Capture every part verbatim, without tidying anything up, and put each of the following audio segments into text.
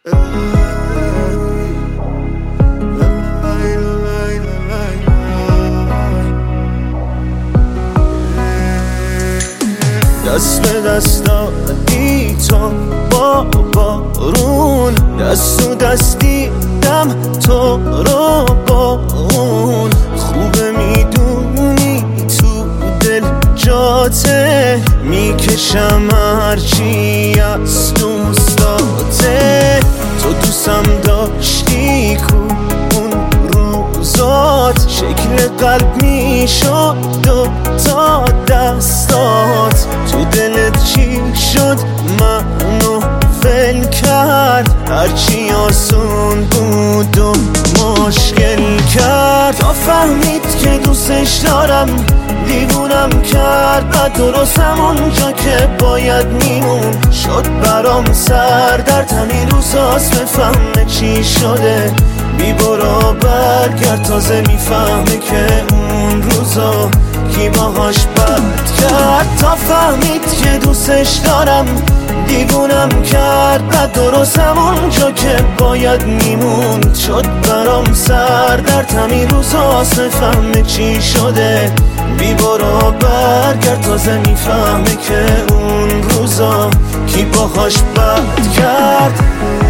دست به دست دادی تو با بارون، دست و دستی دم تو رو با اون. خوبه میدونی تو دل جاته، میکشم هرچی از دوستاته. تو دوستم داشتی کو اون روزات، شکل قلب میشد دو تا دستات. تو دلت چی شد منو ول کرد، هرچی آسون بود و مشکل کرد. تا فهمید که دوستش دارم دیوونم کرد، بعد درست همونجا که باید میمون شد برام سر درد. همین روزاست بفهمه چی شده، بی برو برگرد تازه میفهمه که اون روزا کی باهاش بد کرد. تا فهمید که دوستش دارم دیوونم کرد، بعد درست همونجا که باید میموند شد برام سر درد. همین روزاست بفهمه چی شده، بی برو برگرد تازه میفهمه که اون روزا کی باهاش بد کرد.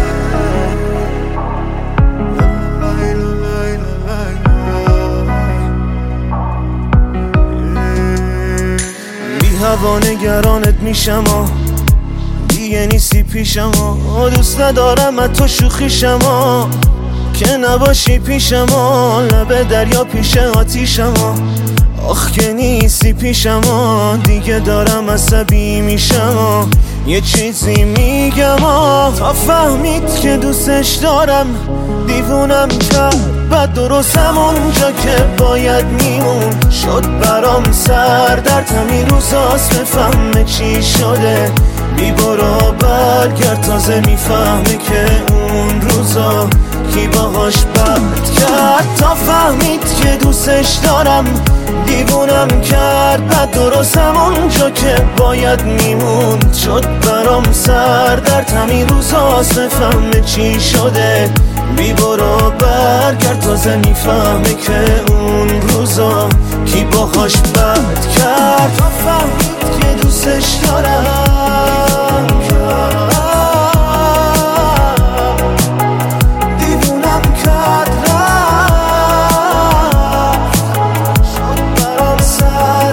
هوا نگرانت میشم و دیگه نیستی پیشم و دوست ندارم از تو شوخیشم و که نباشی پیشم و لب دریا پیش آتیشم و آخ که نیستی پیشم و دیگه دارم عصبی میشم و یه چیزی میگم و تا فهمید که دوستش دارم دیوونم کرد، بعد درست همونجا که باید میمون شد برام سر درد. همین روزاست بفهمه چی شده، بی برو برگرد تازه میفهمه که اون روزا کی باهاش بد کرد. تا فهمید که دوستش دارم دیوونم کرد، بعد درست همونجا که باید میموند شد برام سر درد. همین روزاست بفهمه چی شده، بی برو برگرد تازه میفهمه که اون روزا کی باهاش بد کرد. تا فهمید که دوستش دارم دیوونم کرد، شد برام سر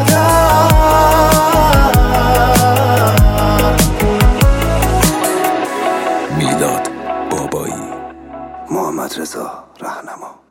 میلاد بابایی، محمد رضا رهنما.